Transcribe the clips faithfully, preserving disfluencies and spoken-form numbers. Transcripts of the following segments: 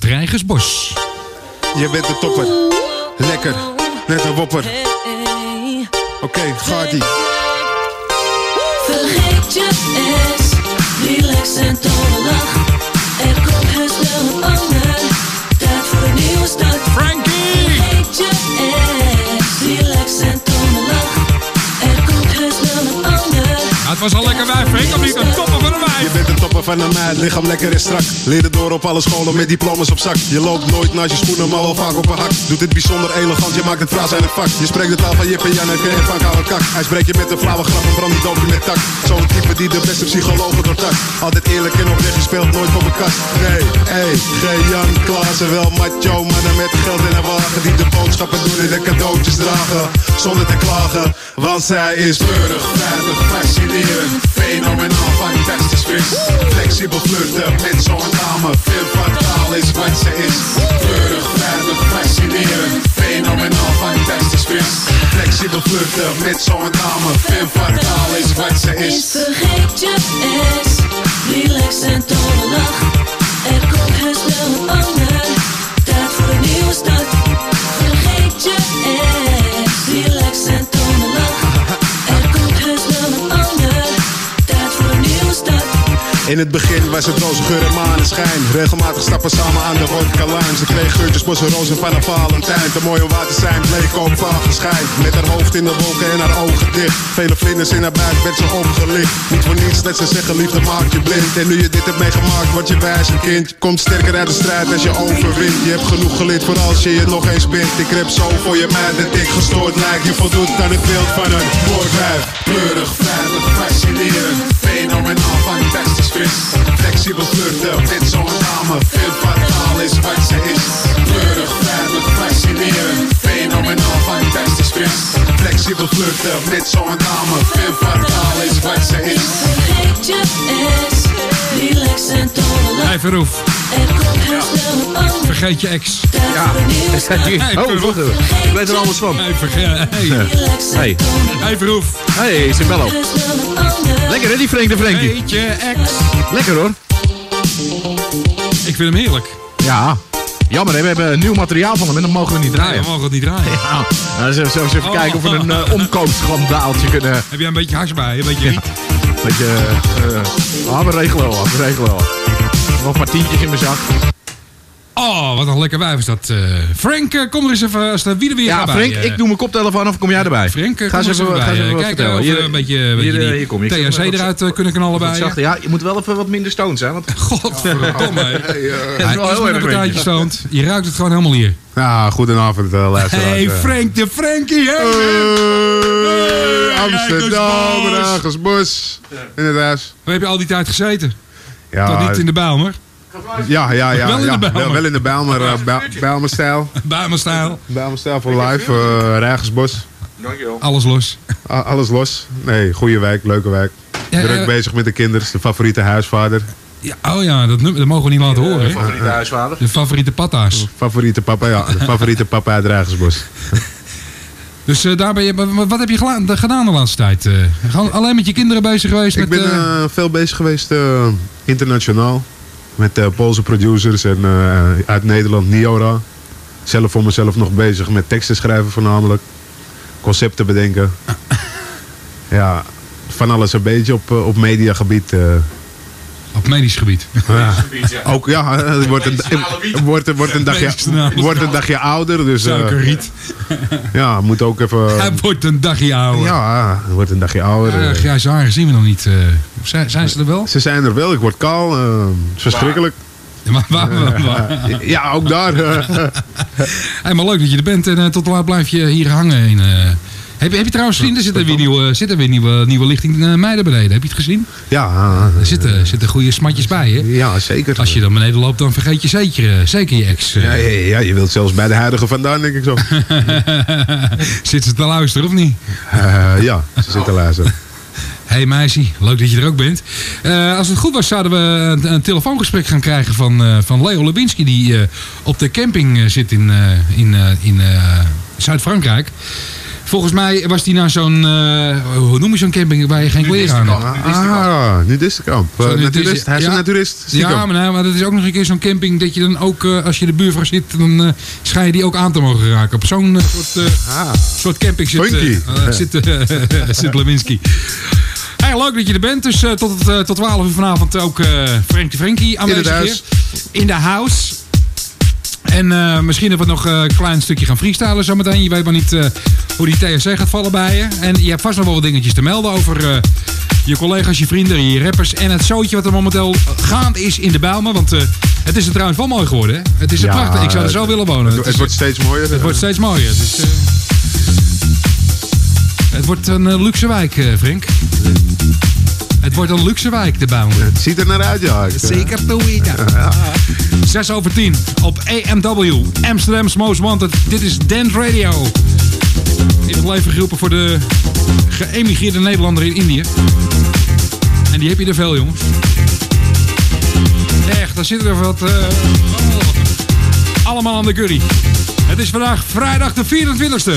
het Rijgersbos. Je bent een topper. Lekker. Net een wopper. Oké, okay, gaat-ie. Vergeet je ex. Relax en tonen lach. Er komt heus wel een ander. Tijd voor een nieuwe start. Frankie! Vergeet je ex. Relax en tonen lach. Er komt heus wel een ander. Ja, het was al lekker wijf, Frank. Of niet? Een topper van een wijf. Je bent een topper van een meid, lichaam lekker en strak. Leren door op alle scholen met diplomas op zak. Je loopt nooit naast je schoenen, maar wel vaak op een hak. Doet het bijzonder elegant, je maakt het fraas uit het vak. Je spreekt de taal van Jip en Janneke en van koude kak. Hij spreekt je met een flauwe grap en brandt die doopje met tak. Zo'n type die de beste psychologen doortakt. Altijd eerlijk en oprecht, je speelt nooit voor kast. Nee, hey, geen Jan Klaassen, wel macho, mannen met geld in een wagen. Die de boodschappen doen en de cadeautjes dragen. Zonder te klagen, want zij is keurig, veilig, fascinerend. Fenomenaal, fantastisch vis. Flexibel flirten met zo'n dame. Veel fataal is wat ze is. Keurig, veilig, fascinerend. Fenomenaal, fantastisch vis. Flexibel flirten met zo'n dame. Veel fataal is wat ze is. Vergeet je ex. Relax en tonen lach. Er komt heus wel een ander. Tijd voor een nieuwe start. Vergeet je ex. Relax en tonen lach. Er komt heus wel een ander. Tijd voor een nieuwe start. In het begin was het roze geur en maneschijn. Regelmatig stappen samen aan de vodka-lijn. Ze kreeg geurtjes, bossen, rozen vanaf Valentijn. Te mooi om waar te zijn, bleek ook vaag schijn. Met haar hoofd in de wolken en haar ogen dicht. Vele vlinders in haar buik werd ze opgelicht. Niet voor niets dat ze zeggen, liefde maakt je blind. En nu je dit hebt meegemaakt, word je wijs een kind. Je komt sterker uit de strijd als je overwint. Je hebt genoeg geleerd voor als je je nog eens bindt. Ik rep zo voor je meid dat ik gestoord lijk. Je voldoet aan het beeld van een woordwijf. Kleurig, veilig, fascinerend. Fenomenaal, fantastisch vis. Flexibel flirten met zo'n dame. Veel fataal is wat ze is. Kleurig, veilig, fascinerend. Fenomenaal, fantastisch vis. Flexibel flirten met zo'n dame. Veel fataal is wat ze is. Vergeet je ex. Relax en tonen lach. Hey, Verhoef. Er komt heus wel een ander. Vergeet je ex. Tijd voor een nieuwe start. Hey, Oh, Verhoef. wacht even. Ik weet er alles van. Hey, vergeet. Hey. Relax en Hey. tonen lach. Hey, Verhoef. Hey, Isabello. Heus wel een ander. Lekker hè, die Frank de Frankie. Vergeet je ex. Lekker hoor. Ik vind hem heerlijk. Ja. Jammer hè, we hebben nieuw materiaal van hem en dan mogen we niet Ja, draaien. we mogen het niet draaien. Ja, nou, zullen we eens even Oh. kijken of we een uh, omkoopschandaaltje kunnen... Heb jij een beetje hars bij? Een beetje riet? Weet je, uh, ah, we regelen wel, we regelen wel. Nog maar tientjes in mijn zak. Oh, wat een lekker wijf is dat. Uh, Frank, uh, kom er eens even als de wie weer Ja, bij. Frank, uh, ik doe mijn koptelefoon af, kom jij erbij? Frank, uh, ga kom eens er even, eens ga eens bij. even wat Kijk, vertellen. of Hier, we een beetje, een hier, beetje uh, die hier kom je. T H C eruit uh, kunnen knallen bij je. Zachter. Ja, je moet wel even wat minder stoned zijn. Want... Godverdomme. Hey, uh, Het is Hij wel is heel met erg een partijtje weet stoont. Je ruikt het gewoon helemaal hier. ja, goedenavond uh, luisteraars. Hey, Uh, Frank de Frankie. Hey, Hey, Amsterdam, Rijgersbos. Rijgersbos. In het huis. Waar heb je al die tijd gezeten? Ja, Toch niet in de Bijlmer? ja, ja, ja. Wel in de ja. Bijlmer. Wel, wel in de Bijlmer. Uh, Bij- Bijlmer-stijl. Bijlmerstijl. Bijlmer-stijl voor live. Uh, Rijgersbos. Dankjewel. Alles los. A- alles los. Nee, goede wijk, leuke wijk. Ja, Druk eh, bezig met de kinderen. De favoriete huisvader. Ja, oh ja, dat, nummer- dat mogen we niet laten horen. hè? Favoriete huisvader. De favoriete patta's. Favoriete papa, ja. De favoriete papa uit Rijgersbos. Dus uh, daar ben je, wat wat heb je gela- gedaan de laatste tijd? Uh, gewoon alleen met je kinderen bezig geweest? Ik met, ben uh, uh, veel bezig geweest uh, internationaal. Met uh, Poolse producers en uh, uit Nederland, Niora. Zelf voor mezelf nog bezig met teksten schrijven voornamelijk. Concepten bedenken. Ja, van alles een beetje op, uh, op mediagebied. Uh, op medisch gebied. ja. Ook ja, het wordt een, het wordt, het wordt een dagje, het wordt een dagje ouder. Dus uh, Suikerriet. ja, moet ook even... Hij wordt een dagje ouder. Ja, het wordt een dagje ouder. Ja, uh. grijze haren zien we nog niet. Uh, zijn, zijn ze er wel? Ze zijn er wel, ik word kaal. Uh, het is verschrikkelijk. Ja, maar, waar, waar, waar? Ja, ook daar. uh. Hey, maar leuk dat je er bent en uh, tot laat blijf je hier hangen. In, uh, heb, je, heb je trouwens gezien, er zit er weer nieuwe, zit er weer nieuwe, nieuwe lichting uh, meiden beneden. Heb je het gezien? Ja, Er zitten, zitten goede smatjes bij, hè? ja, zeker. Als je dan beneden loopt, dan vergeet je zeker, uh, zeker je ex. Uh. Ja, ja, ja, je wilt zelfs bij de huidige vandaan, denk ik zo. Zit ze te luisteren of niet? Uh, ja, ze zitten te luisteren. Hey meisje, leuk dat je er ook bent. Uh, als het goed was, zouden we een, een telefoongesprek gaan krijgen van, uh, van Leo Lubinski, die uh, op de camping uh, zit in, uh, in, uh, in uh, Zuid-Frankrijk. Volgens mij was die naar zo'n, uh, hoe noem je zo'n camping waar je geen kleren aan hebt? Ah, nudistenkamp. Uh, naturist. Hij is ja, een naturist. Ja, maar, nee, maar dat is ook nog een keer zo'n camping dat je dan ook, uh, als je de buurvrouw zit, dan uh, schijn je die ook aan te mogen raken. Op zo'n uh, soort, uh, ah, soort camping zit, uh, uh, zit, uh, zit Lewinsky. Hey, leuk dat je er bent. Dus uh, tot, uh, tot twaalf uur vanavond ook uh, Frank de Frankie aanwezig hier. In de house. En uh, misschien hebben we nog uh, een klein stukje gaan freestylen zometeen. Je weet maar niet uh, hoe die T S C gaat vallen bij je. En je hebt vast nog wel wat dingetjes te melden over uh, je collega's, je vrienden, je rappers. En het zootje wat er momenteel gaande is in de Bijlmer. Want uh, het is er trouwens wel mooi geworden. Hè? Het is ja, prachtig. Ik zou er zo willen wonen. Het, het, het is, wordt steeds mooier. Het uh, wordt steeds mooier. Het, is, uh, het wordt een uh, luxe wijk, uh, Frank. Het wordt een luxe wijk, de Bijlmer. Het ziet er naar uit, ja. Zeker te weten. zes over tien op A M W, Amsterdam's Most Wanted. Dit is Dance Radio. In het leven geroepen voor de geëmigreerde Nederlander in Indië. En die heb je er veel, jongens. Echt, daar zitten er wat... Uh, oh, allemaal aan de curry. Het is vandaag vrijdag de vierentwintigste.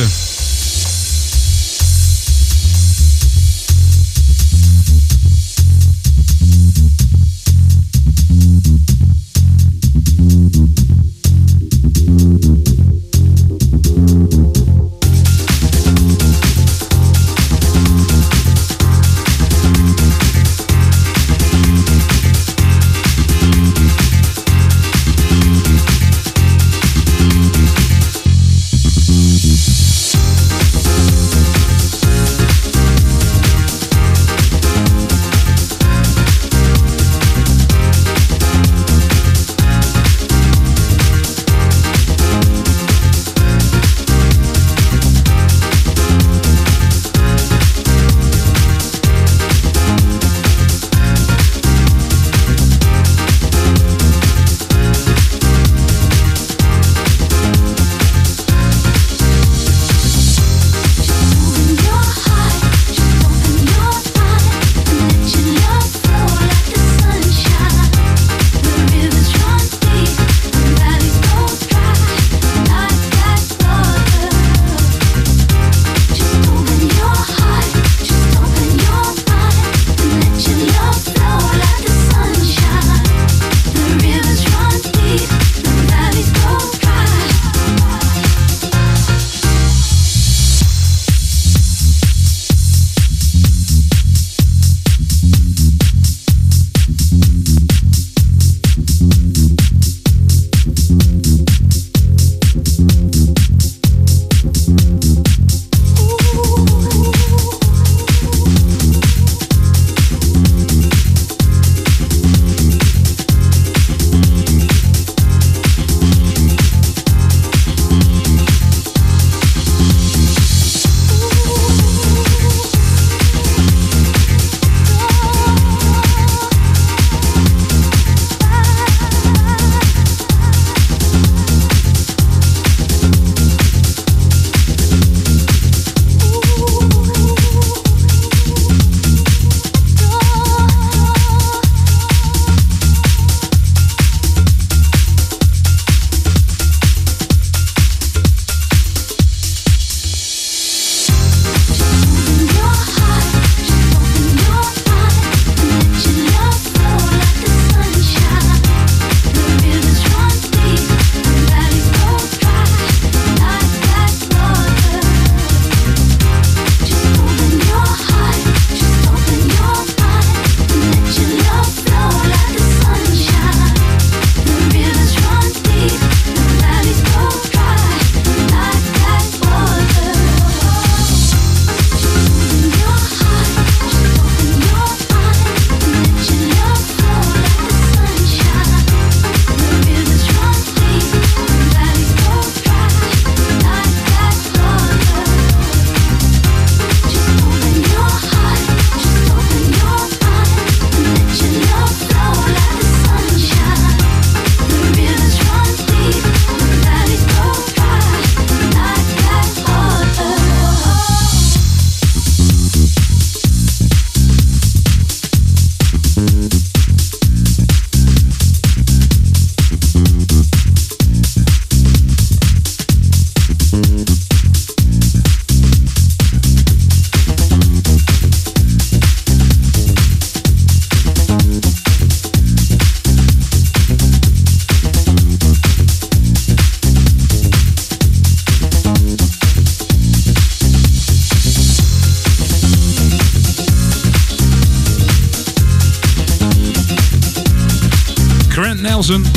Nelson.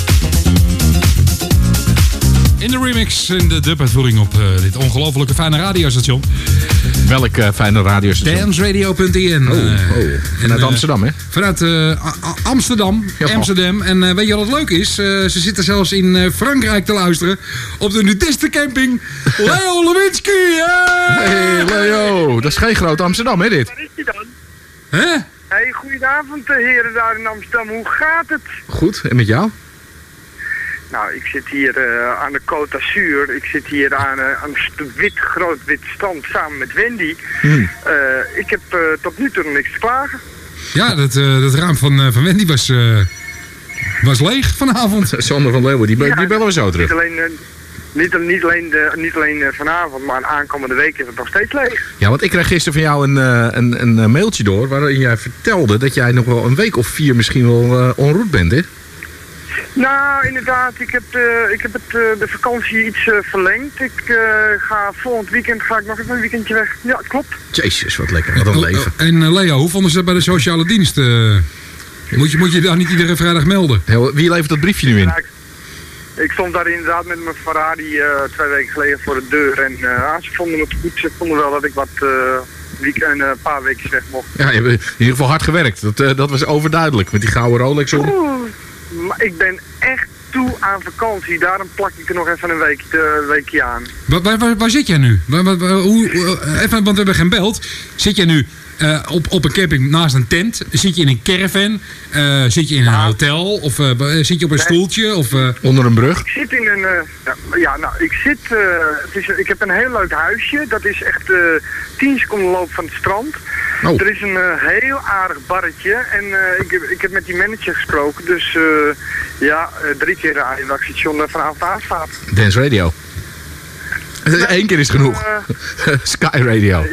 In de remix, in de dub-uitvoering op uh, dit ongelofelijke fijne radiostation. Welk uh, fijne radiostation? danceradio punt i n. Oh, oh. Vanuit uh, Amsterdam, hè? Vanuit uh, Amsterdam. Ja. Amsterdam. En uh, weet je wat het leuk is? Uh, ze zitten zelfs in uh, Frankrijk te luisteren. Op de nudistencamping. Leo Lewinsky! Hey! Hey Leo, dat is geen groot Amsterdam, hè dit? Waar is die dan? Hè? Hey, goedenavond uh, heren daar in Amsterdam. Hoe gaat het? Goed, en met jou? Nou, ik zit hier uh, aan de Côte d'Azur. Ik zit hier aan, uh, aan een wit, groot wit strand samen met Wendy. Hmm. Uh, ik heb uh, tot nu toe nog niks te klagen. Ja, dat, uh, dat raam van, uh, van Wendy was, uh, was leeg vanavond. Sander van Leeuwen, die, be- Ja, die bellen we zo terug. Niet alleen, uh, niet, niet alleen, de, niet alleen uh, vanavond, maar aankomende week is het nog steeds leeg. Ja, want ik kreeg gisteren van jou een, uh, een, een mailtje door waarin jij vertelde dat jij nog wel een week of vier misschien wel uh, en route bent, hè? Nou, inderdaad. Ik heb, de, ik heb het, uh, de vakantie iets uh, verlengd. Ik uh, ga volgend weekend ga ik nog even een weekendje weg. Ja, klopt. Jezus, wat lekker. Wat een Oh, leven. oh, en uh, Leo, hoe vonden ze dat bij de sociale dienst? Uh, moet, je, moet je daar niet iedere vrijdag melden? Heel, wie levert dat briefje nu in? Ja, ik, ik stond daar inderdaad met mijn Ferrari uh, twee weken geleden voor de deur. En uh, ah, ze vonden het goed. Ze vonden wel dat ik wat uh, week, een uh, paar weken weg mocht. Ja, je hebt in ieder geval hard gewerkt. Dat, uh, dat was overduidelijk. Met die gouden Rolex op. Oeh, maar ik ben echt toe aan vakantie. Daarom plak ik er nog even een weekje, uh, weekje aan. Waar, waar, waar, waar zit jij nu? Waar, waar, waar- hoe, uh, even, want we hebben geen beeld. Zit jij nu uh, op, op een camping naast een tent? Zit je in een caravan? Uh, zit je in een Ja. hotel? Of uh, zit je op een Nee. stoeltje? Of, uh, Onder een brug. Ik zit in een... uh, ja, ja, nou, ik zit... uh, het is, ik heb een heel leuk huisje. Dat is echt uh, tien seconden loop van het strand. Oh. Er is een uh, heel aardig barretje. En uh, ik, heb, ik heb met die manager gesproken. Dus uh, ja, uh, drie keer rijden dat ik station uh, vanavond aanstaat. Dance Radio. Eén keer is genoeg. Uh, Sky Radio.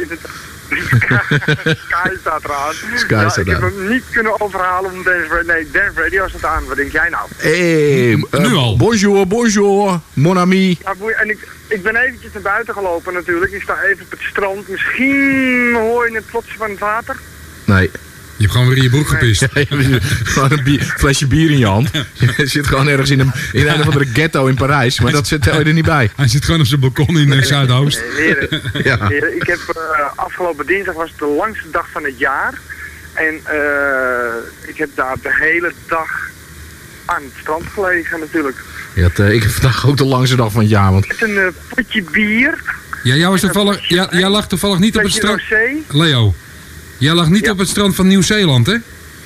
Sky staat eraan. Sky ja, staat ik heb aan. hem niet kunnen overhalen om Dance Radio... Nee, Dance Radio staat aan. Wat denk jij nou? Hey, uh, Nu al. Bonjour, bonjour, mon ami. Ja, boei, en ik, ik ben eventjes naar buiten gelopen natuurlijk. Ik sta even op het strand. Misschien hoor je het plotsen van het water. Nee. je hebt gewoon weer in je broek gepist. Gewoon een bier- flesje bier in je hand. Je zit gewoon ergens in een, in een of andere ghetto in Parijs. Maar dat zit tel je er niet bij. Hij zit gewoon op zijn balkon in uh, Zuidoost. Eh, heren, Ja. heren, ik heb uh, afgelopen dinsdag was het de langste dag van het jaar. En uh, ik heb daar de hele dag aan het strand gelegen natuurlijk. Je had, uh, ik heb vandaag ook de langste dag van het jaar. Want Met een uh, potje bier. Ja, jij, was toevallig, ja, jij lag toevallig niet op het Flesje strand... rosé. Leo, jij lag niet Ja. op het strand van Nieuw-Zeeland, hè?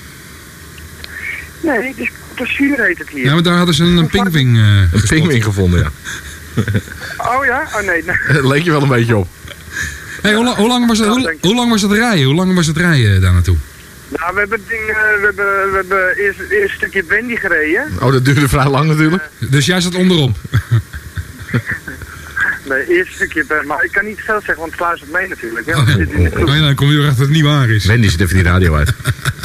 Nee, het is Côte heet het hier. Ja, maar daar hadden ze een, een pingwing uh, een gespot. pinguïn gevonden, ja. Oh ja? Oh nee. nee. Leek je wel een beetje op. Hey, hoe, la- hoe, lang was het, Ja, hoe, denk ik. hoe lang was het rijden? Hoe lang was het rijden daar naartoe? Nou, we hebben, het ding, uh, we hebben, we hebben eerst het eerste stukje Wendy gereden. Oh, dat duurde vrij lang natuurlijk. Dus jij zat onderop. Nee, het eerste stukje, uh, maar ik kan niet veel zeggen, want het luistert mee natuurlijk. Hè? Want het zit in de groep. Oh ja, dan kom je erachter dat het niet waar is. Wendy zit even die radio uit.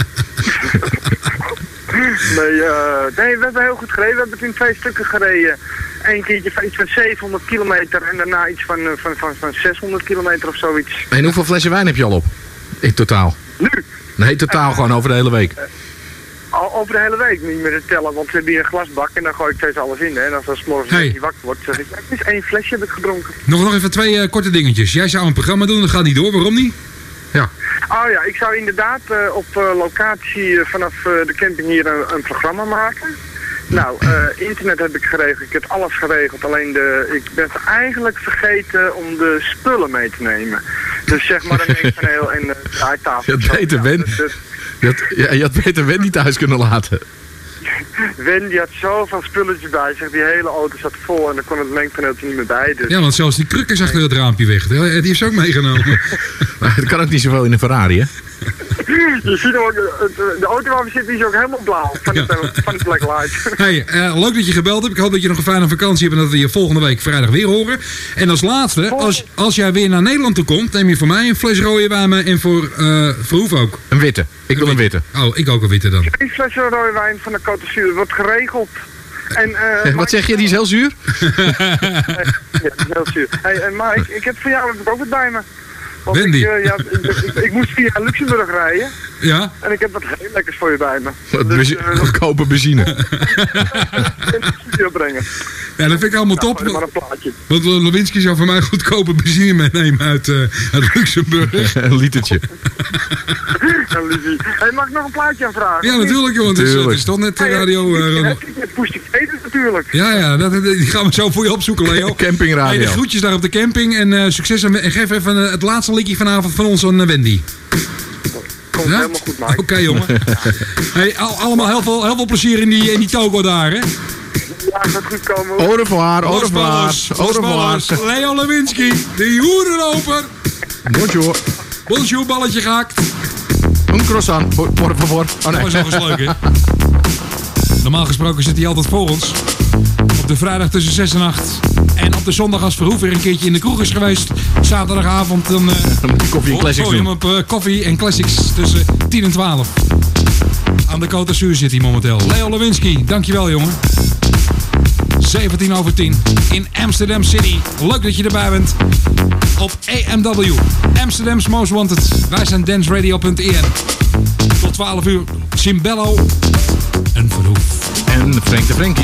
Nee, uh, nee, we hebben heel goed gereden. We hebben het in twee stukken gereden. Eén keertje van iets van zevenhonderd kilometer en daarna iets van, uh, van, van, van zeshonderd kilometer of zoiets. En hoeveel flessen wijn heb je al op? In totaal? Nu, Nee, totaal gewoon over de hele week. al over de hele week niet meer te tellen, want we hebben hier een glasbak en dan gooi ik steeds alles in. Hè. En als dat 's morgens Hey. niet wakker wordt, zeg ik, het is één flesje heb ik gedronken. Nog, nog even twee eh, korte dingetjes. Jij zou een programma doen, dat gaat niet door. Waarom niet? Ja. Oh ja, ik zou inderdaad uh, op uh, locatie uh, vanaf uh, de camping hier een, een programma maken. Nou, uh, internet heb ik geregeld, ik heb alles geregeld, alleen de, ik ben eigenlijk vergeten om de spullen mee te nemen. Dus zeg maar een mengpaneel en de draaitafel. Je had beter Ja, Wen- dat- dat- Je had, ja, je had beter Wendy thuis kunnen laten. Wendy had zoveel spulletjes bij zich, die hele auto zat vol en dan kon het mengpaneeltje niet meer bij. Dus. Ja, want zelfs die kruk is achter het raampje weg. Die die heeft ze ook meegenomen. Maar dat kan ook niet zoveel in een Ferrari, hè? Je ziet ook, de, de auto waar we zitten die is ook helemaal blauw van de, Ja. van de black light. Hey, eh, leuk dat je gebeld hebt. Ik hoop dat je nog een fijne vakantie hebt en dat we je volgende week vrijdag weer horen. En als laatste, als, als jij weer naar Nederland toe komt, neem je voor mij een fles rode wijn mee en voor uh, Verhoef ook. Een witte. Ik wil een witte. Oh, ik ook een witte dan. Een flesje rode wijn van de Côte d'Azur wordt geregeld. En, uh, Wat zeg je, die is heel zuur? Ja, dat is heel zuur. Hey, en Mike, ik heb voor jou heb ik ook wat bij me. Want Wendy. Ik, uh, ja, ik, ik, ik moest via Luxemburg rijden. Ja? En ik heb wat heel lekkers voor je bij me. Wat Dus, benzi- uh, goedkope benzine. in de studio brengen. Ja, dat vind ik allemaal Nou, top. gooi maar een plaatje. Want uh, Lewinsky zou voor mij goedkope benzine meenemen uit, uh, uit Luxemburg. Een litertje. Ja, Lizzie. Hey, mag ik nog een plaatje aanvragen? Ja, natuurlijk, joh. Want het is, het is toch net uh, radio... Uh, Ja, ik heb Poestie Peters natuurlijk. ja, ja, dat, dat- die gaan we zo voor je opzoeken, Leo. Hey, de Campingradio. groetjes daar op de camping en uh, succes. En, en geef even uh, het laatste liedje vanavond van ons aan uh, Wendy. Komt Ja? helemaal goed, Mike. Oké, jongen. Hey, al- allemaal heel veel, heel veel plezier in die, in die togo daar, hè? Ja, gaat goed komen. Au revoir, au revoir, Los au revoir. ballos. Leo Lewinsky, de hoerenloper. Bonjour. Bonjour, balletje gehakt. Een croissant, por, por favor. Oh Dat nee. was nog eens leuk, hè? Normaal gesproken zit hij altijd voor ons. Op de vrijdag tussen zes en acht. En op de zondag als Verhoef weer een keertje in de kroeg is geweest. Zaterdagavond dan... Uh, Dan moet je koffie en classics gooi je doen. hem op uh, koffie en classics tussen tien en twaalf. Aan de Côte d'Azur zit hij momenteel. Leo Lewinsky, dankjewel jongen. zeventien over tien in Amsterdam City. Leuk dat je erbij bent. Op A M W, Amsterdam's Most Wanted. Wij zijn danceradio punt I N. Tot twaalf uur, Cimbello en Verhoef. En Frank de Frankie.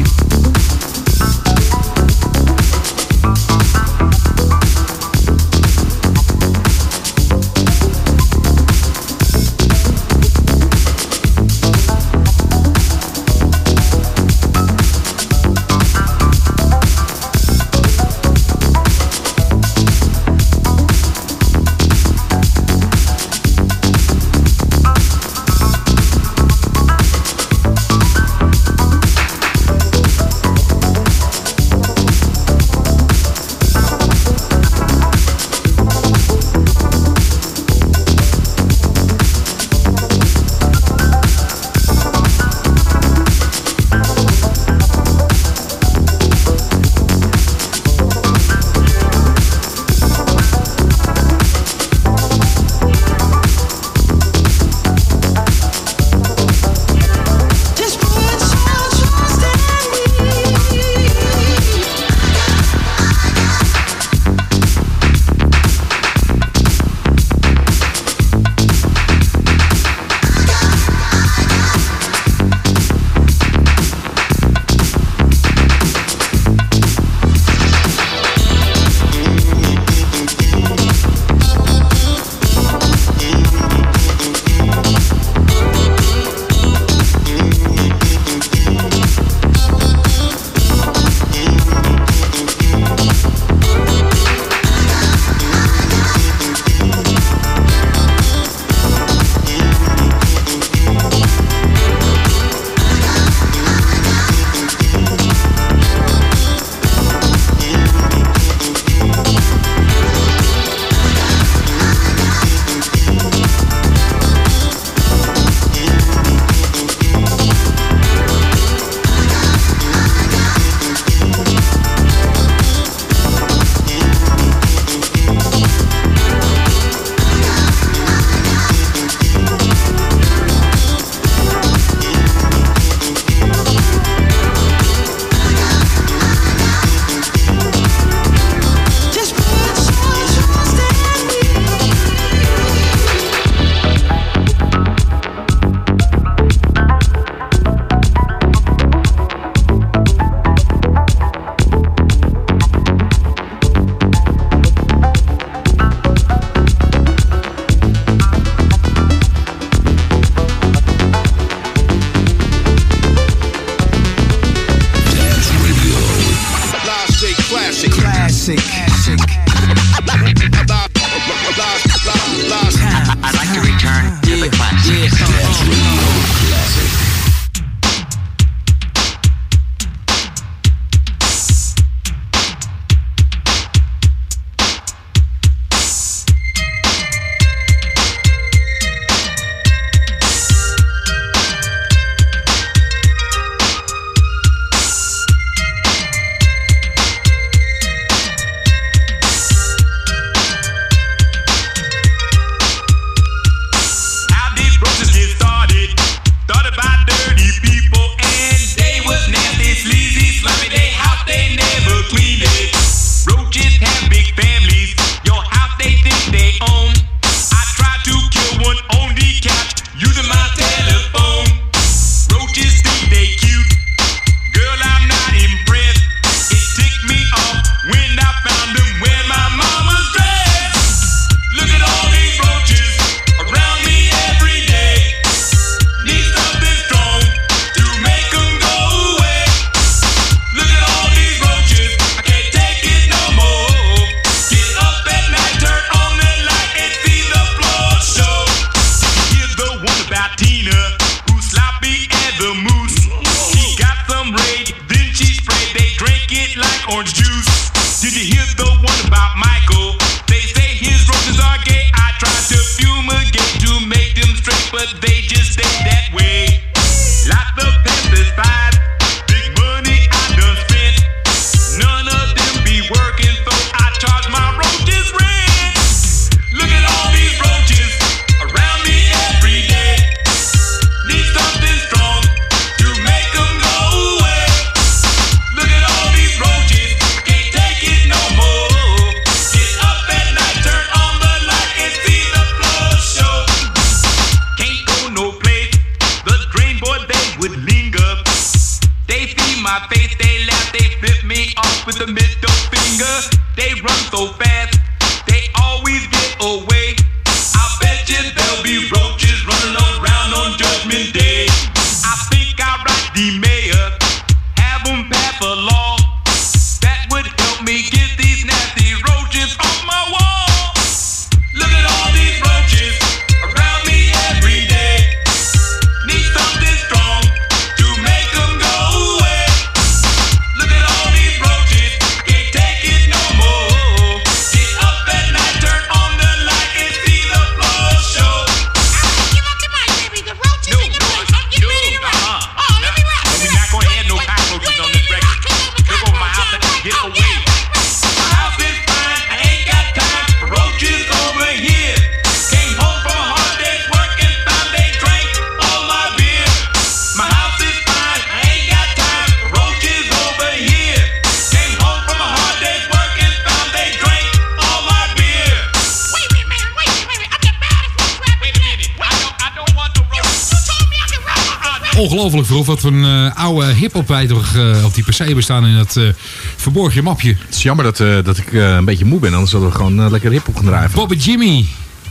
ongelooflijk vroeg wat voor een uh, oude hip-hop wij toch uh, op die P C bestaan in dat uh, verborgen mapje. Het is jammer dat, uh, dat ik uh, een beetje moe ben, anders hadden we gewoon uh, lekker hip-hop gaan draaien. Bobby Jimmy.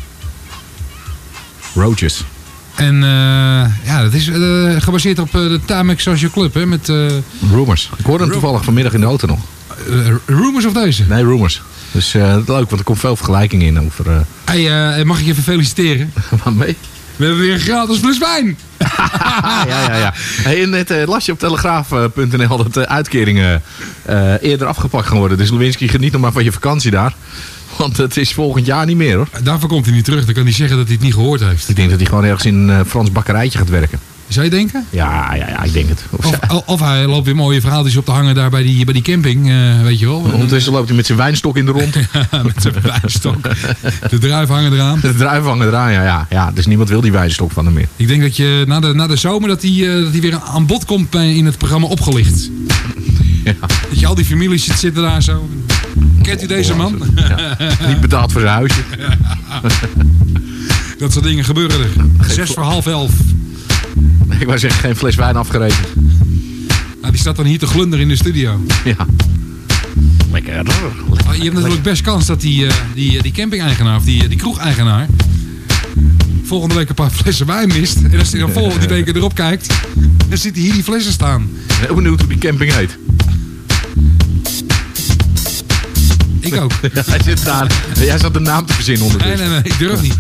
Roaches. En uh, ja, dat is uh, gebaseerd op uh, de Timex Social Club, hè, met... Uh, Rumors. Ik hoorde hem toevallig vanmiddag in de auto nog. Uh, rumors of deze? Nee, Rumors. Dus uh, leuk, want er komt veel vergelijking in over... Uh... Hey, uh, mag ik je even feliciteren? Waarmee? We hebben weer een gratis fles wijn. ja, ja, ja. Hey, en net uh, las je op telegraaf punt n l dat de uitkeringen uh, eerder afgepakt gaan worden. Dus Lewinsky, geniet nog maar van je vakantie daar. Want het is volgend jaar niet meer, hoor. Daarvoor komt hij niet terug. Dan kan hij zeggen dat hij het niet gehoord heeft. Ik denk dat hij gewoon ergens in een uh, Frans bakkerijtje gaat werken. Zou je denken? Ja, ja, ja, ik denk het. Of, of, of hij loopt weer mooie verhaaltjes op te hangen daar bij die, bij die camping, uh, weet je wel. Ondertussen loopt hij met zijn wijnstok in de rond. Ja, met zijn wijnstok. De druiven hangen eraan. De druiven hangen eraan, ja, ja, ja. Dus niemand wil die wijnstok van hem meer. Ik denk dat je na de, na de zomer dat hij, uh, dat hij weer aan bod komt bij, in het programma Opgelicht. Ja. Dat je al die families zit, zitten daar zo. Kent u deze man? Ja. Niet betaald voor zijn huisje. Dat soort dingen gebeuren er. Zes voor half elf. Ik wou zeggen, geen fles wijn afgerekend. Nou, die staat dan hier te glunderen in de studio. Ja. Lekker. Oh, je hebt natuurlijk best kans dat die, uh, die, die camping-eigenaar of die, die kroeg-eigenaar volgende week een paar flessen wijn mist. En als hij dan volgende week erop kijkt, dan ziet hij hier die flessen staan. Ik ben heel benieuwd hoe die camping heet. Ik ook. Ja, hij zit daar. Jij zat de naam te verzinnen ondertussen. Nee, nee, nee. Ik durf niet.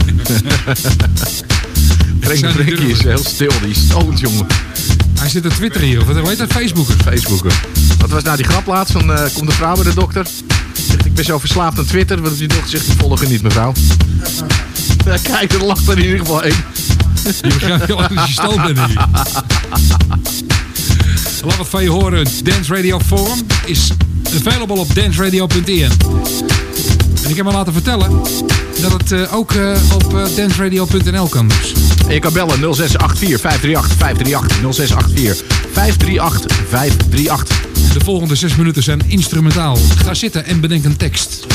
Frank de Frenkie is heel stil. Die is stoned, jongen. Hij zit te twitteren hier. Of wat heet dat? Facebooker. Facebooker. Wat was nou die grap laatst? Van, uh, komt de vrouw bij de dokter. Zegt, ik ben zo verslaafd aan Twitter. Wat die dokter zegt, ik volg je niet, mevrouw. Ja, kijk, er lacht er in ieder geval één. Je begrijpt wel dat je stoom bent hier. Laat wat van je horen. Dance Radio Forum is available op dance radio punt n l. En ik heb me laten vertellen dat het uh, ook uh, op uh, dance radio punt n l kan dus. En je kan bellen nul zes acht vier vijf drie acht vijf drie acht nul zes acht vier vijf drie acht vijf drie acht. De volgende zes minuten zijn instrumentaal. Ga zitten en bedenk een tekst.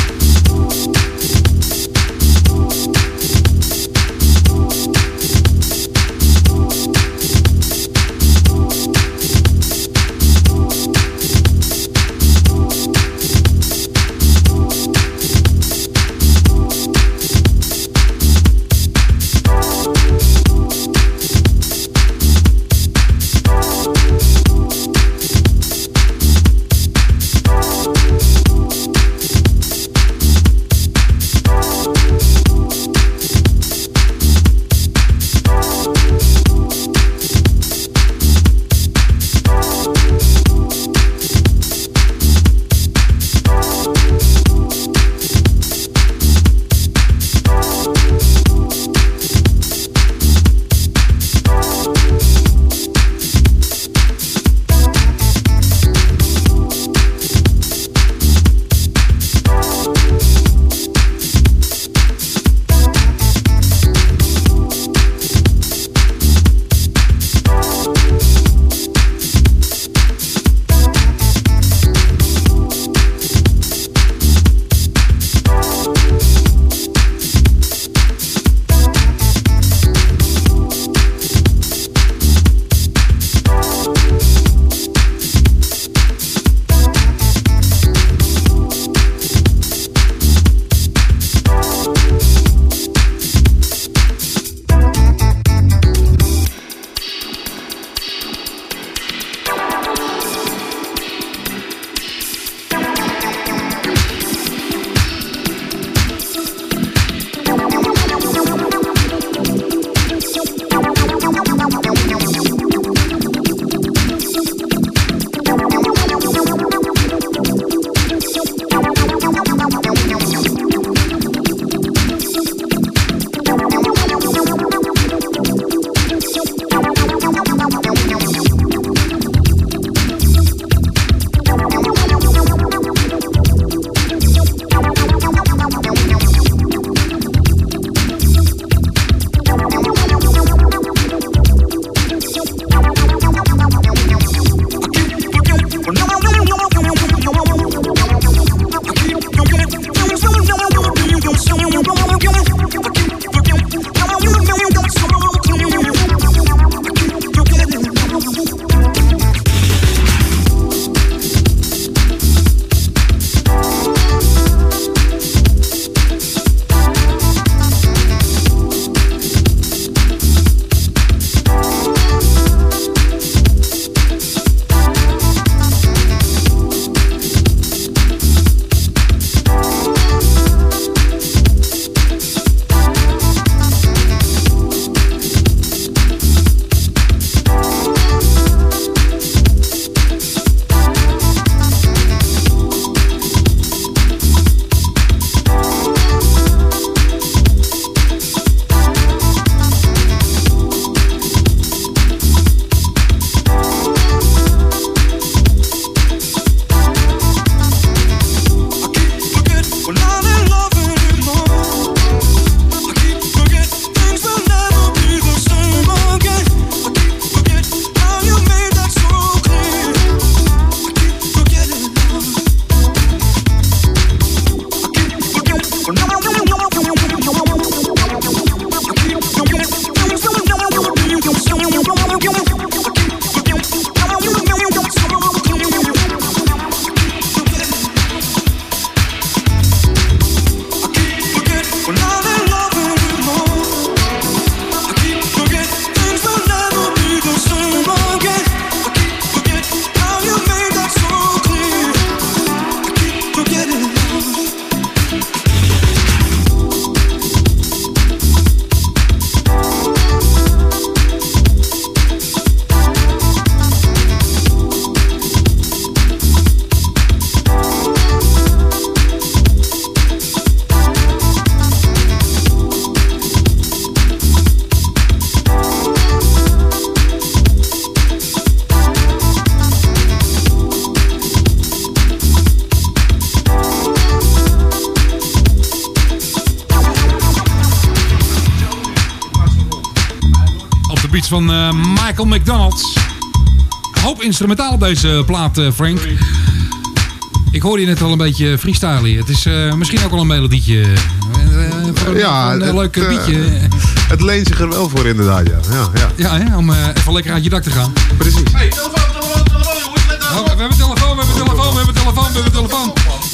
iets van uh, Michael McDonald. Een hoop instrumentaal op deze plaat, uh, Frank. Ik hoorde je net al een beetje freestylen. Het is uh, misschien ook wel een melodietje. Uh, voor een, ja, een, een leuk uh, beatje. Het leent zich er wel voor inderdaad, ja. Ja, ja. ja hè, om uh, even lekker uit je dak te gaan. Precies. Hey, telefoon, telefoon, telefoon, jongens. Let oh, we hebben telefoon, we hebben telefoon, we hebben telefoon, we hebben telefoon.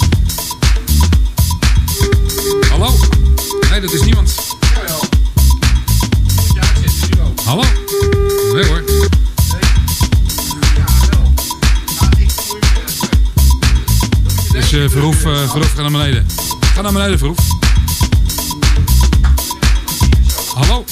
Hallo? Nee, dat is niemand. Hallo? Nee hoor. Dus uh, Verhoef, uh, Verhoef, ga naar beneden. Ga naar beneden, Verhoef. Hallo?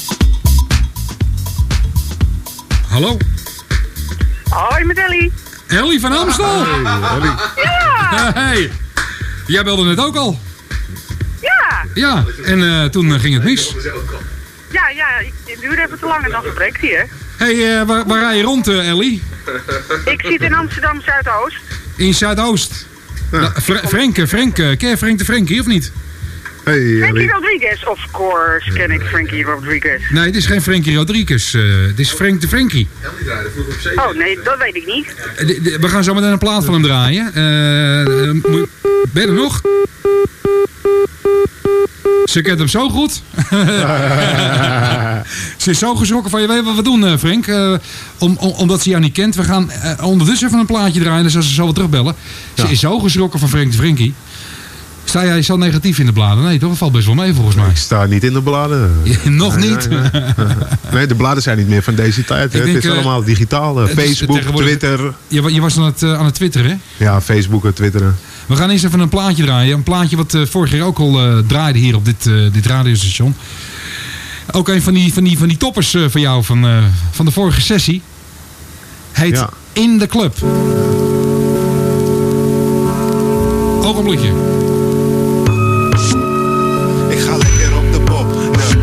Hallo? Hoi, met Ellie. Ellie van Amstel? Hey, Ellie. Ja! Hey, jij belde net ook al. Ja! Ja, en uh, toen uh, ging het mis. Ja, ja, het duurde even te lang en dan verbreekt hij, hè. Hé, hey, uh, waar, waar rij je rond, uh, Ellie? Ik zit in Amsterdam Zuidoost. In Zuidoost. Ja. Ja, Fr Frank, Frank, ken je Frank de Frankie of niet? Hey, Frankie Ellie. Rodriguez, of course ken ik Frankie Rodriguez. Nee, het is geen Frankie Rodriguez. Uh, het is Frank de Frankie. Oh nee, dat weet ik niet. Uh, de, de, we gaan zo meteen een plaat van hem draaien. Uh, uh, moet, ben je er nog? Ze kent hem zo goed. Ze is zo geschrokken van je. Weet wat we doen, uh, Frank? Uh, om, om, omdat ze jou niet kent. We gaan uh, ondertussen even een plaatje draaien. Dan zal ze zo wel terugbellen. Ze Ja. is zo geschrokken van Frank de Frankie. Sta jij zo negatief in de bladen? Nee, toch? Dat valt best wel mee volgens mij. Ik sta niet in de bladen. Nog Nee, niet. Nee, nee. Nee, de bladen zijn niet meer van deze tijd. Hè. Ik Het denk, is uh, allemaal digitaal. Uh, het is Facebook, tegenwoordig- Twitter. Je, wa- je was aan het, uh, aan het twitteren, hè? Ja, Facebook en Twitteren. We gaan eerst even een plaatje draaien. Een plaatje wat uh, vorig jaar ook al uh, draaide hier op dit, uh, dit radiostation. Ook een van die, van die, van die toppers uh, van jou van, uh, van de vorige sessie. Heet Ja. In the Club. Ogenblikje. Ik ga lekker op de bob.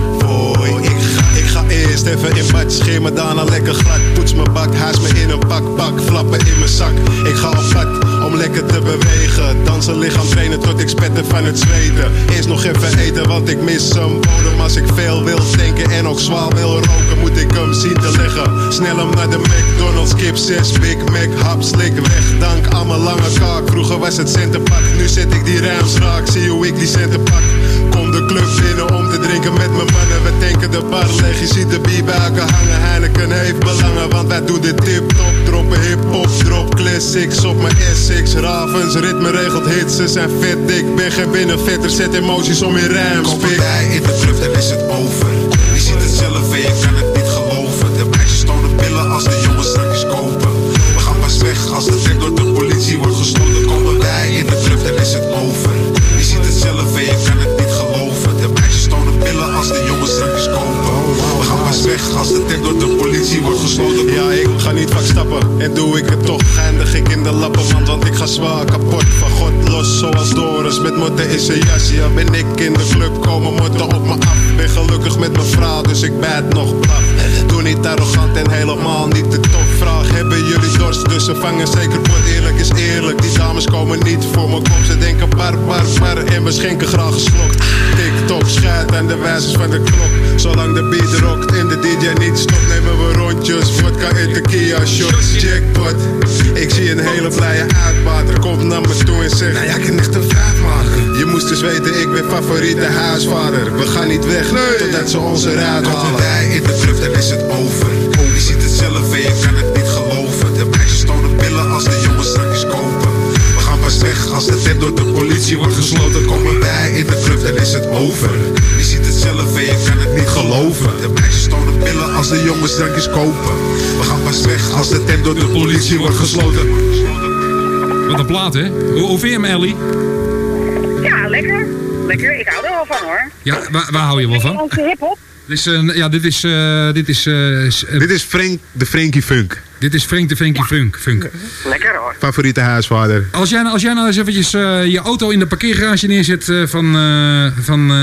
Nee, ik ga, ik ga eerst even in bad. Scheer me daarna lekker glad. Poets mijn bak, haast me in een pak, pak. Flappen in mijn zak. Ik ga op pad om lekker te bewegen. Dansen, lichaam trainen tot ik spetter van het zweten. Eerst nog even eten, want ik mis een bodem. Als ik veel wil denken en ook zwaar wil roken, moet ik hem zien te liggen. Snel hem naar de McDonald's, kip zes, Big Mac, hap, slik weg. Dank aan mijn lange kaak. Vroeger was het centenpak, nu zet ik die ruims raak. Zie hoe ik die centen pak. Kom de club binnen om te drinken met mijn mannen. We tanken de bar leeg, je ziet de bier bij elkaar hangen. Heineken heeft belangen, want wij doen de tip-top. Droppen hip-hop, drop classics op mijn S six. Ravens, ritme regelt hits, ze zijn vet dik. Ben geen binnenvetter, zet emoties om in rijm. Komen wij in de club, dan is het over. Je ziet het zelf en je kan het niet geloven. De meisjes tonen pillen als de jongens strakjes kopen. We gaan pas weg als de trek door de politie wordt gesloten. Komen wij in de club, dan is het over. Je ziet het zelf en je kan het niet geloven. De meisjes tonen pillen als de jongens strakjes kopen. We gaan pas weg als de trek door de politie wordt gesloten. Ja, ik ga niet vaak stappen en doe ik het toch. Eindig ik in de lappenmand, want ik ga zwaar kapot. Van God los zoals Doris, met motten in zijn jas. Ja, ben ik in de club, komen motten op me af. Ben gelukkig met mijn vrouw, dus ik bijt nog blaf. Doe niet arrogant en helemaal niet te tof. Vraag, hebben jullie dorst? Dus ze vangen zeker pot. Eerlijk is eerlijk, die dames komen niet voor me kop. Ze denken bar, bar, bar en we schenken graag geslokt. TikTok, schijt aan de wijzers van de klok. Zolang de beat rokt en de D J niet stopt, nemen we rondjes. Vodka en tequila shots, jackpot. Ik zie een hele blije uitbater. Komt naar me toe en zegt, nou jij kan echt een vijf maken. Je moest dus weten, ik ben favoriete huisvader. We gaan niet weg, nee, totdat ze ons eruit Komen halen. wij in de club, dan is het over. Je ziet het zelf en je kan het niet geloven. De meisjes tonen pillen als de jongens strakjes kopen. We gaan pas weg als de tent door de politie wordt gesloten. Komen wij in de club, dan is het over. Je ziet het zelf en je kan het niet geloven. De meisjes tonen pillen als de jongens strakjes kopen. We gaan pas weg als de tent door de politie wordt gesloten. Wat een plaat, hè? Hoe, hoe vind je hem, Ellie? Ja, lekker. Lekker, ik hou er wel van hoor. Ja, waar, waar hou je wel van? Onze hip-hop. Dit is, uh, ja, dit is, uh, dit is, uh, s- uh, Dit is Frank, de Frankie Funk. dit is Frank de Frankie Funk. Funk. Lekker hoor. Favoriete huisvader. Als jij, als jij nou eens eventjes uh, je auto in de parkeergarage neerzet uh, van, uh, van uh,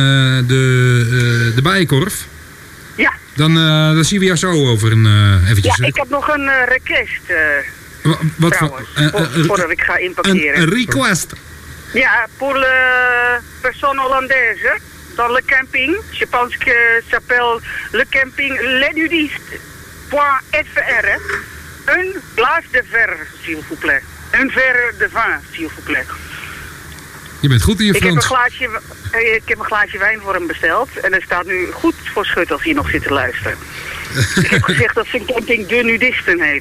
de, uh, de Bijenkorf, Ja. dan, uh, dan zien we jou zo over een uh, eventjes. Ja, ik heb nog een uh, request uh, Wa- wat voor- trouwens, uh, voor- uh, voordat ik ga een, inparkeren. een request. Ja, pour le personne hollandaise, dans le camping. Je pense que ça s'appelle le camping Les Nudistes. point F R. Un glace de verre, s'il vous plaît. Un verre de vin, s'il vous plaît. Je bent goed in je Ik heb, een Frans. glaasje, eh, ik heb een glaasje wijn voor hem besteld. En hij staat nu goed voor schut als hij nog zit te luisteren. Ik heb gezegd dat zijn camping De Nudisten heet.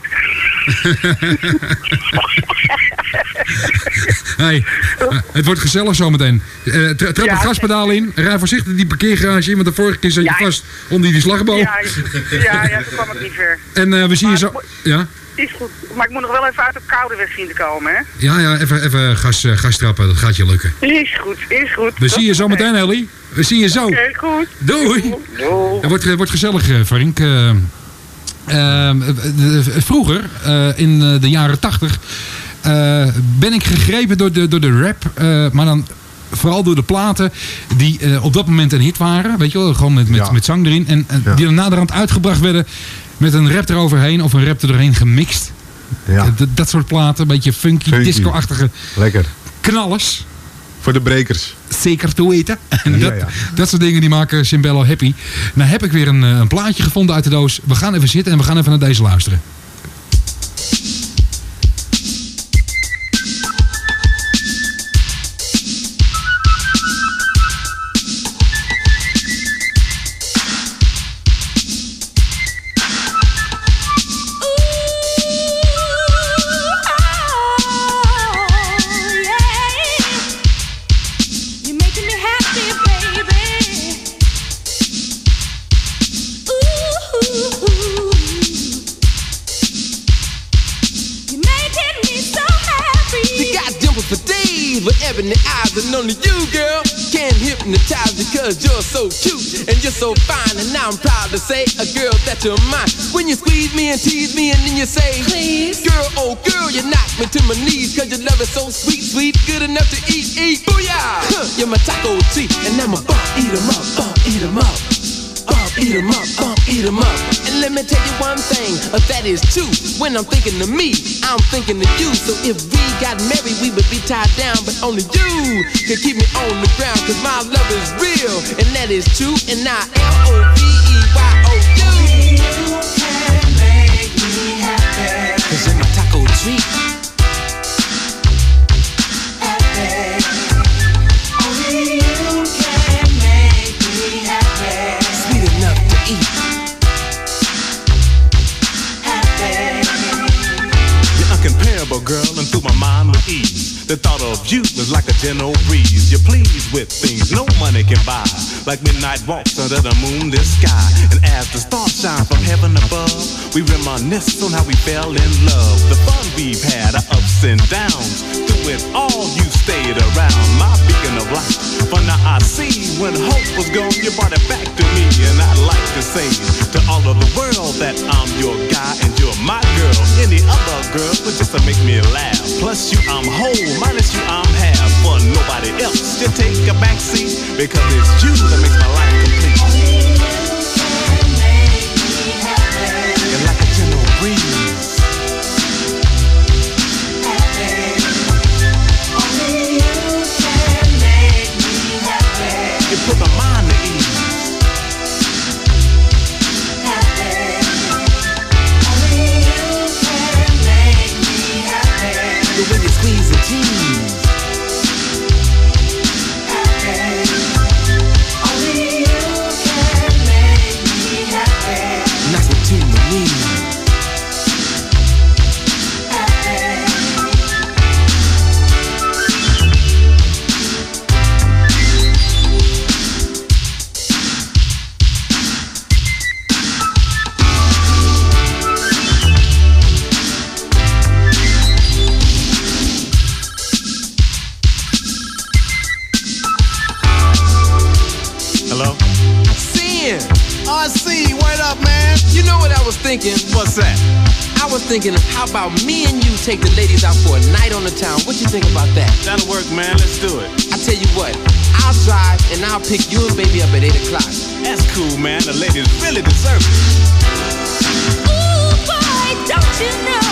Hey, uh, het wordt gezellig zometeen. Uh, tra trap Ja, het gaspedaal in. Rij voorzichtig die parkeergarage in, want de vorige keer zat je Ja, vast onder die slagboom. Ja, ja, ja, toen kwam het niet ver. En uh, we zien je Maar zo... het Ja? Is goed. Maar ik moet nog wel even uit de koude weg zien te komen, hè? Ja, ja, even, even gas, uh, gas trappen. Dat gaat je lukken. Is goed, is goed. We zien je zo meteen, Ellie. We zien je zo. Oké, okay, goed. Doei. Doei. Het wordt, uh, wordt gezellig, uh, Frank. Uh, uh, vroeger, uh, in uh, de jaren tachtig, uh, ben ik gegrepen door de, door de rap. Uh, maar dan vooral door de platen die uh, op dat moment een hit waren. Weet je wel, gewoon met, met, Ja. met zang erin. En uh, Ja. die dan naderhand uitgebracht werden met een rap eroverheen of een rap er doorheen gemixt. Ja, Uh, d- dat soort platen, een beetje funky, Funky. disco-achtige lekker. knallers. Voor de brekers. Zeker te weten. En Ja, dat, ja. dat soort dingen die maken Cimbello happy. Nou heb ik weer een, eh, een plaatje gevonden uit de doos. We gaan even zitten en we gaan even naar deze luisteren. You're making me happy, baby. Ooh, you're making me so happy. You got dimples for days with ebony eyes, and only you, girl, can hypnotize because you're so cute and you're so fine. And now I'm proud to say, a girl, that you're mine. When you squeeze me and tease me, and then you say, Please. girl, oh girl, you knock me to my knees because your love is so sweet, sweet, good enough to eat, eat. Booyah! Huh, you're my taco treat, and I'm a bump, eat 'em up, bump, eat 'em up. Bump, eat 'em up, bump, eat 'em up. And let me tell you one thing, uh, that is true. When I'm thinking of me, I'm thinking of you. So if we got married, we would be tied down. But only you can keep me on the ground. Cause my love is real, and that is true. And I L O V E Y O U. You can make me happy. Cause you're my taco treat. Incomparable girl, and through my mind with ease. The thought of you was like a gentle breeze. You're pleased with things no money can buy, like midnight walks under the moon, this sky. And as the stars shine from heaven above, we reminisce on how we fell in love. The fun we've had, our ups and downs. Through it all, you stayed around, my beacon of light. For now I see, when hope was gone, you brought it back to me. And I'd like to say to all of the world that I'm your guy and you're my girl. Any other girl would just to make me laugh. Plus you, I'm whole, minus you, I'm half. For nobody else to take a back seat, because it's you that makes my life complete. You're like a gentle breeze. You put my mind at ease. The way you squeeze and tease. Nice between the knees. Hello? Sin. R C, word up, man. You know what I was thinking? What's that? I was thinking of how about me and you take the ladies out for a night on the town. What you think about that? That'll work, man. Let's do it. I tell you what, I'll drive and I'll pick you and baby up at eight o'clock. That's cool, man. The ladies really deserve it. Ooh, boy, don't you know?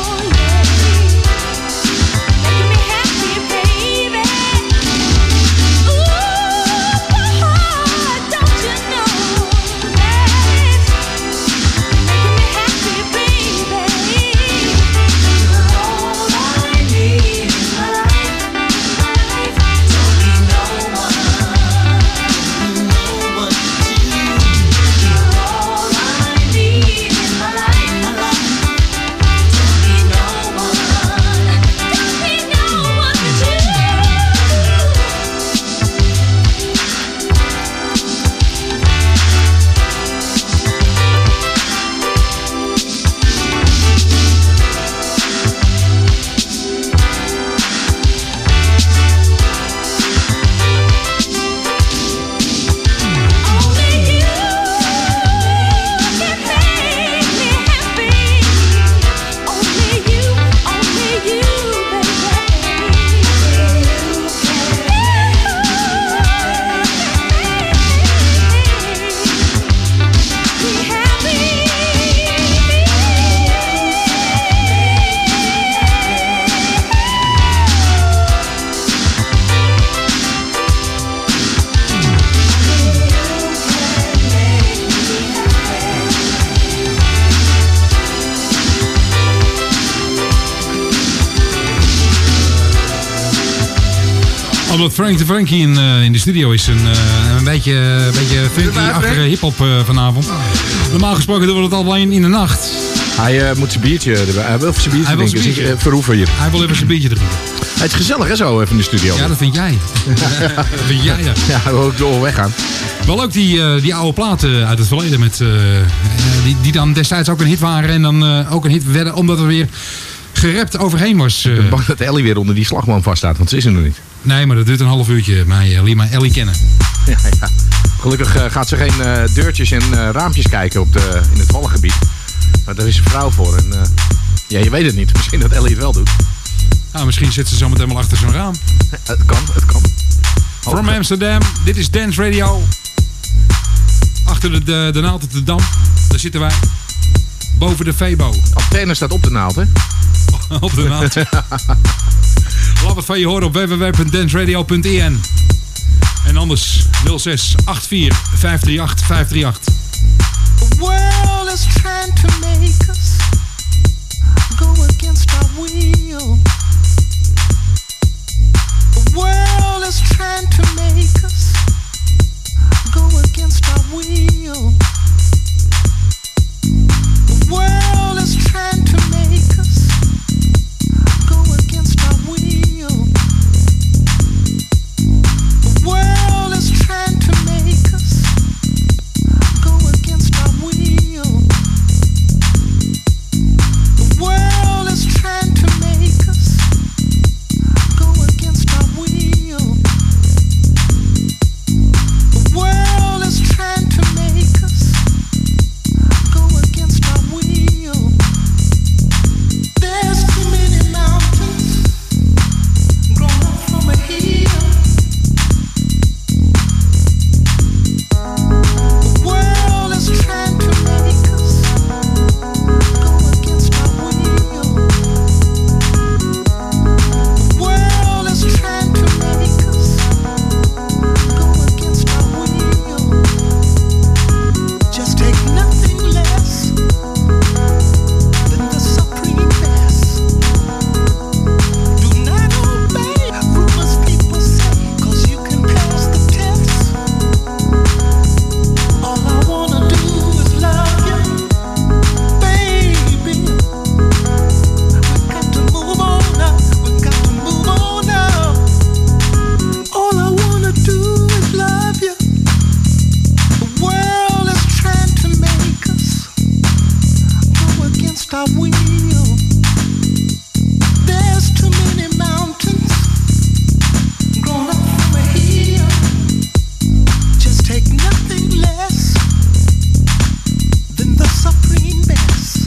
Making me happy, baby. Ooh, boy, don't you know that? Making me happy. Omdat Frank de Frankie in, uh, in de studio is. Een, uh, een beetje, een beetje funky-achtige hiphop uh, vanavond. Normaal gesproken doen we het alleen in de nacht. Hij uh, moet zijn biertje erbij. Hij wil even zijn biertje drinken. Biertje. Dus ik, uh, verhoeven hier. Hij wil even zijn biertje drinken. Het is gezellig hè, zo even in de studio. Ja, dat vind jij. dat vind jij, ja. Ja, hij wil ook door weggaan. Wel ook die, uh, die oude platen uit het verleden. Met, uh, die, die dan destijds ook een hit waren. En dan uh, ook een hit werden. Omdat er weer gerapt overheen was. Uh. Ik ben bang dat Ellie weer onder die slagman vaststaat. Want ze is er nog niet. Nee, maar dat duurt een half uurtje. Mij, uh, leer maar Ellie kennen. Ja, ja. Gelukkig uh, gaat ze geen uh, deurtjes en uh, raampjes kijken op de, in het wallengebied. Maar daar is een vrouw voor. En, uh, ja, je weet het niet. Misschien dat Ellie het wel doet. Nou, misschien zit ze zo meteen wel achter zo'n raam. Het kan, het kan. From okay. Amsterdam, dit is Dance Radio. Achter de, de, de naald op de Dam. Daar zitten wij. Boven de Febo. Antenne staat op de naald, hè? Op de naald. Laat het van je horen op w w w punt dance radio punt i n. En anders nul zes acht vier vijf drie acht vijf drie acht. The world is trying to make us go against our will. The world is trying to make us go against our will. The world is trying to make us go against our will. The world is trying to make us go against our will. The world is trying to make us go against our will. The world is trying to make us go against our will. There's too many mountains grown up from a hill. The world is trying to make us go against our will. The world is trying to make us go against our will. Just take nothing less than the supreme best. Do not obey rumors people say, 'cause you can pass the test. All I wanna do is love you, baby. We got to move on up, we got to move on up. All I wanna do is love you. The world is trying to make us go against our will. There's too many mountains grown up from a hill. Just take nothing less than the supreme best.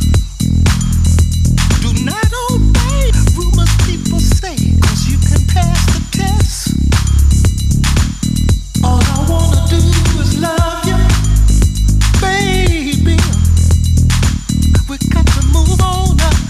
Do not obey rumors people say, 'cause you can pass the test. All I wanna do is love you, baby. We got to move on up.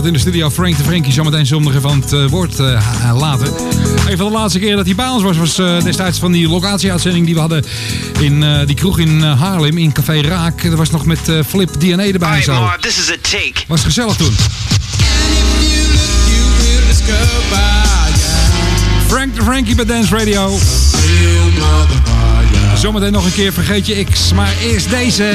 vanavond in de studio. Frank de Frankie, zometeen zullen we nog even aan het uh, woord uh, laten. Een van de laatste keren dat hij bij ons was, was uh, destijds van die locatieuitzending die we hadden in uh, die kroeg in uh, Haarlem, in Café Raak. Dat was nog met uh, Flip D N A erbij en zo. Marv, this is a take. Was gezellig toen. Frank de Frankie bij Dance Radio. Zometeen nog een keer Vergeet je X, maar eerst deze.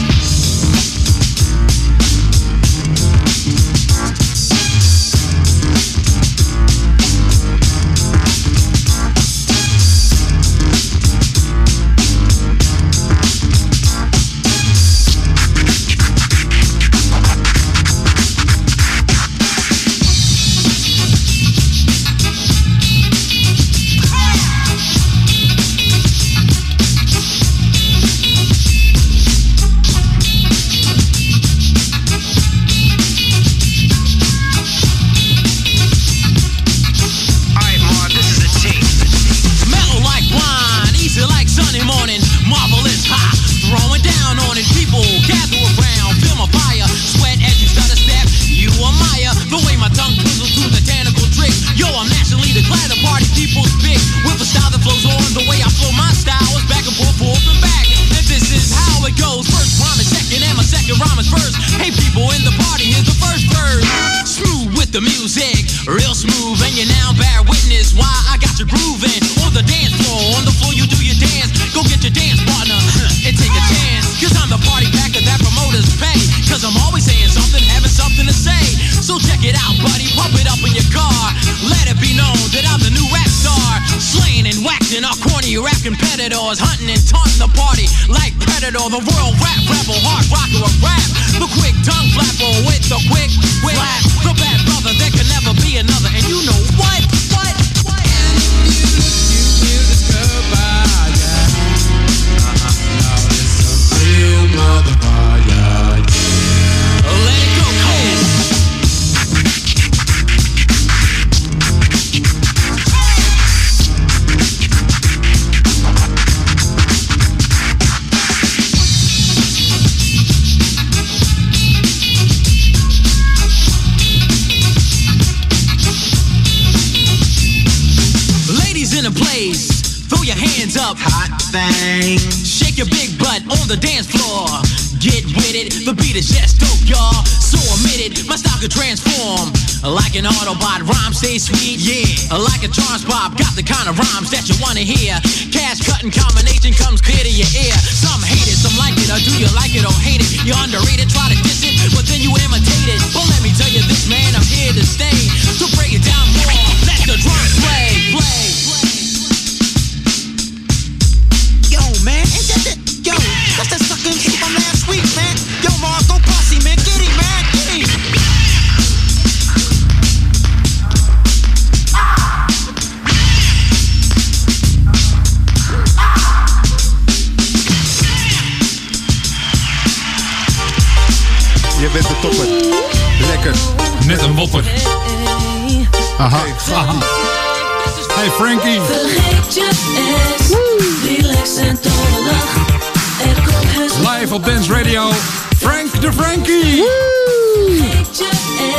Hey Frankie. Vergeet je eens, relax en lach. Er komt heus live op Dance Radio. Frank de Frankie. Vergeet je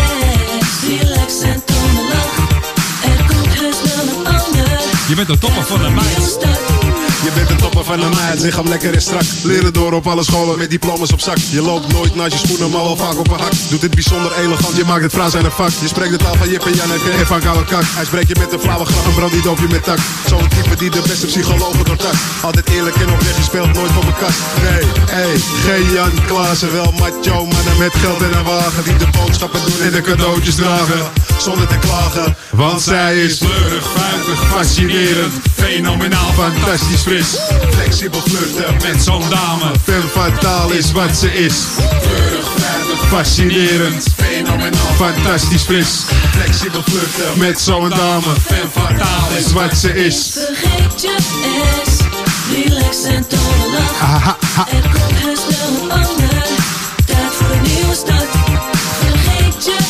eens, relax en lach. Er komt heus wel een ander. Je bent de topper van de meid. Je bent de topper van de meid, lichaam lekker en strak. Leren door op alle scholen met diplomas op zak. Je loopt nooit naast je schoenen, maar wel vaak op een hak. Doet dit bijzonder elegant, je maakt het vrouw zijn een vak. Je spreekt de taal van Jip en Janneke en van koude kak. Hij spreekt je met een flauwe grap en brandt die doop je met tak. Zo'n type die de beste psychologen doortakt. Altijd eerlijk en oprecht, je speelt nooit voor mijn kast. Nee, hey, geen Jan Klaassen, wel macho, mannen met geld en een wagen. Die de boodschappen doen en de cadeautjes dragen. Zonder te klagen, want zij is fleurig, vuilig, fascinerend. Fenomenaal, fantastisch fris. Flexibel flirten met zo'n dame. Femme fatale is wat ze is. Fleurig, vuilig, fascinerend. Fenomenaal, fantastisch fris. Flexibel flirten met zo'n dame. Femme fatale is wat ze is. Vergeet je eens, relax en lach. Er komt heus wel een ander. Tijd voor een nieuwe start. Vergeet je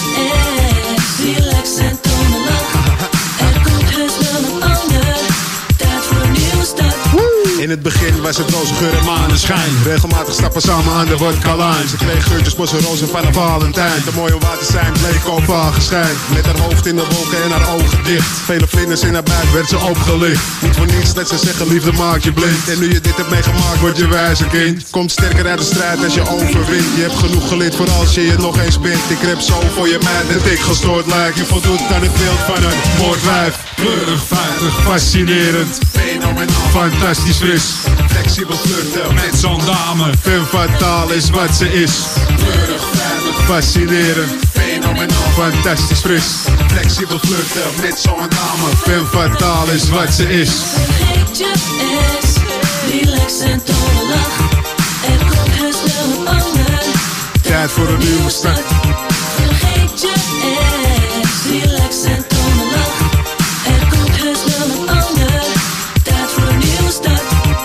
eens, relax en lach. Er komt heus wel een ander. Tijd voor een nieuwe start. In het begin was was het roze geur en maneschijn. Regelmatig stappen samen aan de vodka-lijn. Ze kreeg geurtjes, bossen, rozen van een Valentijn. De mooie water zijn bleek op vageschijn. Met haar hoofd in de wolken en haar ogen dicht. Vele vlinders in haar buik werd ze opgelicht. Niet voor niets dat ze zeggen liefde maakt je blind. En nu je dit hebt meegemaakt word je wijzer kind. Komt sterker uit de strijd als je overwint. Je hebt genoeg geleerd voor als je je nog eens bent. Ik heb zo voor je meid dat ik gestoord lijk. Je voldoet aan het beeld van een moordwijf. Kleurig, vijftig, fascinerend. Fenomenaal, fantastisch fris. Flexibel flirten met zo'n dame. Femme fatale is wat ze is. Kleurig, vijftig, fascinerend. Fenomenaal, fantastisch fris. Flexibel flirten met zo'n dame. Femme fatale is wat ze is. Vergeet je eens, relax en tonen lach. Er komt heus wel een ander. Tijd voor een nieuwe start. Vergeet je eens, relax en tonen lach. Er komt heus wel een ander. Tijd voor een nieuwe start.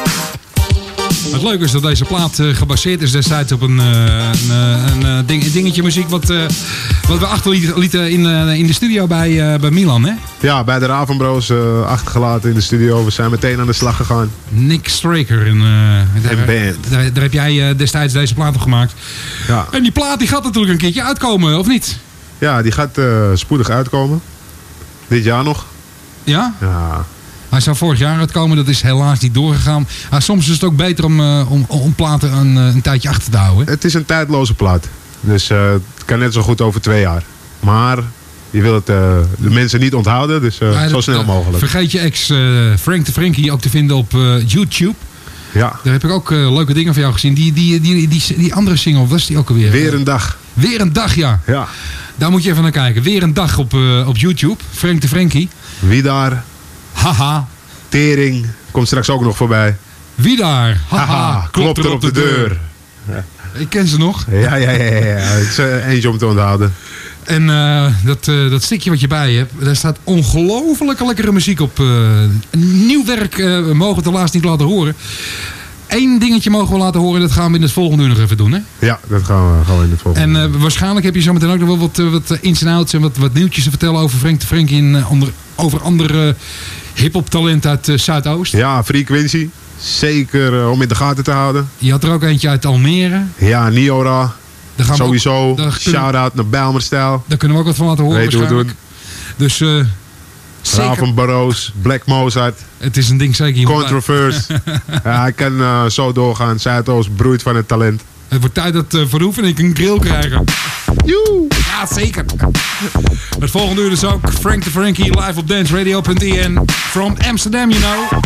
Het leuke is dat deze plaat uh, gebaseerd is destijds op een, uh, een, uh, een, uh, ding, een dingetje muziek wat, uh, wat we achterlieten in, uh, in de studio bij, uh, bij Milan, hè? Ja, bij de Ravenbro's uh, achtergelaten in de studio. We zijn meteen aan de slag gegaan. Nick Straker. En, uh, daar, en band. Daar, daar heb jij uh, destijds deze plaat op gemaakt. Ja. En die plaat die gaat natuurlijk een keertje uitkomen, of niet? Ja, die gaat uh, spoedig uitkomen. Dit jaar nog. Ja? Ja. Hij zou vorig jaar uitkomen, dat is helaas niet doorgegaan. Maar soms is het ook beter om, uh, om, om platen een, een tijdje achter te houden. Het is een tijdloze plaat. Dus uh, het kan net zo goed over twee jaar. Maar je wil het uh, de mensen niet onthouden, dus uh, ja, zo dat, snel mogelijk. Vergeet je ex uh, Frank de Frankie ook te vinden op uh, YouTube. Ja. Daar heb ik ook uh, leuke dingen van jou gezien. Die, die, die, die, die, die andere single, was die ook alweer? Weer een dag. Weer een dag, ja. Ja. Daar moet je even naar kijken. Weer een dag op, uh, op YouTube. Frank de Frankie. Wie daar? Haha. Tering. Komt straks ook nog voorbij. Wie daar? Haha. Haha. Klopt er op de deur. Ja. Ik ken ze nog. Ja, ja, ja. ja. Het is uh, eentje om te onthouden. En uh, dat, uh, dat stikje wat je bij hebt, daar staat ongelooflijke lekkere muziek op. Uh, nieuw werk uh, mogen we helaas niet laten horen. Eén dingetje mogen we laten horen, dat gaan we in het volgende uur nog even doen, hè? Ja, dat gaan we, gaan we in het volgende En uh, waarschijnlijk heb je zometeen ook nog wel wat, uh, wat ins en outs en wat, wat nieuwtjes te vertellen over Frank de Frankie en uh, onder, over andere uh, hip-hop talent uit uh, Zuidoost. Ja, Frequency. Zeker uh, om in de gaten te houden. Je had er ook eentje uit Almere. Ja, Niora. Sowieso. Ook, shout-out naar Bijlmerstijl. Daar kunnen we ook wat van laten horen. Weet hoe we het doen. Dus uh, Ravenbro's, Black Mozart. Het is een ding zeker. Controverse. Ja, ik kan uh, zo doorgaan. Zuidoost broeit van het talent. Het wordt tijd dat uh, Verhoeven en ik een grill krijgen. Joe. Ja, zeker. Het volgende uur is ook Frank de Frankie live op dance radio punt i n. From Amsterdam, you know.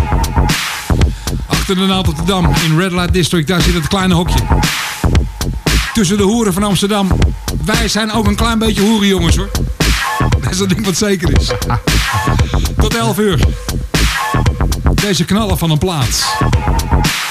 Achter de naald op de Dam in Red Light District. Daar zit het kleine hokje. Tussen de hoeren van Amsterdam. Wij zijn ook een klein beetje hoeren, jongens, hoor. Dat is een ding wat zeker is. Tot elf uur. Deze knallen van een plaats.